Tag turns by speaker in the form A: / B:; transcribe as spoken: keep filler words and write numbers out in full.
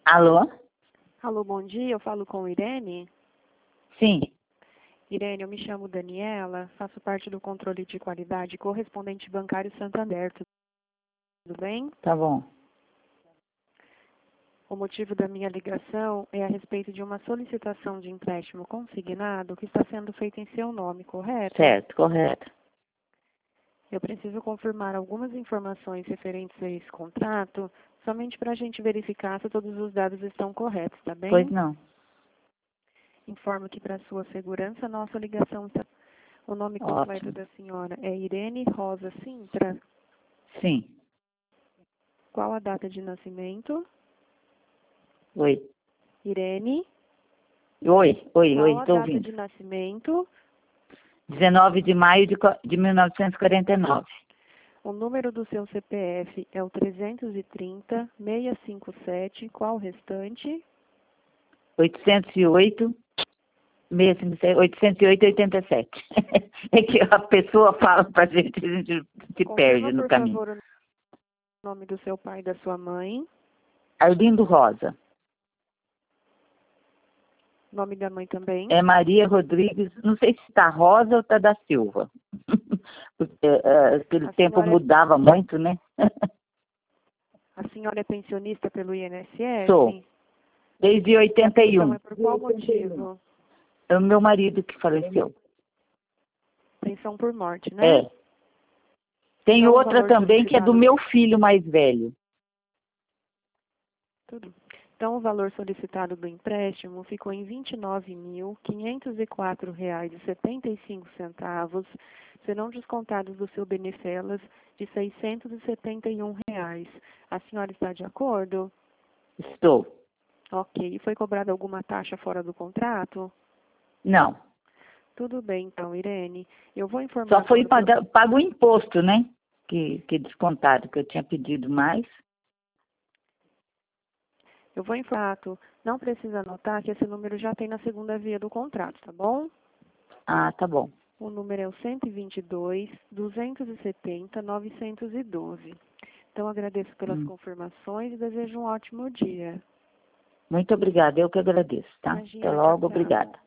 A: Alô?
B: Alô, bom dia, eu falo com Irene.
A: Sim.
B: Irene, eu me chamo Daniela, faço parte do controle de qualidade correspondente bancário Santander, tudo bem?
A: Tá bom.
B: O motivo da minha ligação é a respeito de uma solicitação de empréstimo consignado que está sendo feita em seu nome, correto?
A: Certo, correto.
B: Eu preciso confirmar algumas informações referentes a esse contrato, somente para a gente verificar se todos os dados estão corretos, tá bem?
A: Pois não.
B: Informo que para sua segurança, nossa ligação está... O nome completo
A: Ótimo.
B: da senhora é Irene Rosa Sintra.
A: Sim.
B: Qual a data de nascimento?
A: Oi.
B: Irene.
A: Oi, oi,
B: Qual
A: oi,
B: a
A: tô
B: data
A: ouvindo.
B: de nascimento?
A: dezenove de maio de, co- de mil novecentos e quarenta e nove.
B: O número do seu C P F é o trezentos e trinta, seiscentos e cinquenta e sete. Qual o restante?
A: oitocentos e oito, seiscentos e cinquenta e sete, oitocentos e oito, oitenta e sete. É que a pessoa fala pra gente, a gente se
B: Confirma,
A: perde no
B: por
A: caminho.
B: favor, o nome do seu pai e da sua mãe.
A: Arlindo Rosa.
B: Nome da mãe também.
A: É Maria Rodrigues, não sei se tá Rosa ou tá da Silva. Porque é, aquele
B: A
A: tempo
B: senhora, é,
A: mudava muito, né?
B: a senhora é pensionista pelo I N S S?
A: Sou. Desde
B: E a
A: oitenta e
B: pensão
A: um.
B: é por qual motivo?
A: É o meu marido que faleceu.
B: Pensão por morte, né?
A: É. Tem
B: Então, o
A: outra
B: valor
A: também que é do
B: solicitado...
A: meu filho mais velho.
B: Tudo. Então, o valor solicitado do empréstimo ficou em vinte e nove mil, quinhentos e quatro reais e setenta e cinco centavos, serão descontados do seu beneficiários de seiscentos e setenta e um reais. A senhora está de acordo?
A: Estou.
B: Ok. E foi cobrada alguma taxa fora do contrato?
A: Não.
B: Tudo bem, então, Irene. Eu vou informar
A: Só foi
B: agora... pro-
A: paga- pago o imposto, né? Que, que descontado, que eu tinha pedido mais.
B: Eu vou informar, não precisa anotar que esse número já tem na segunda via do contrato, tá bom?
A: Ah, tá bom.
B: O número é o cento e vinte e dois, duzentos e setenta, novecentos e doze. Então, agradeço pelas
A: Hum.
B: confirmações e desejo um ótimo dia.
A: Muito obrigada, eu que agradeço, tá? Até
B: Imagina, tchau,
A: logo,
B: tchau.
A: obrigada.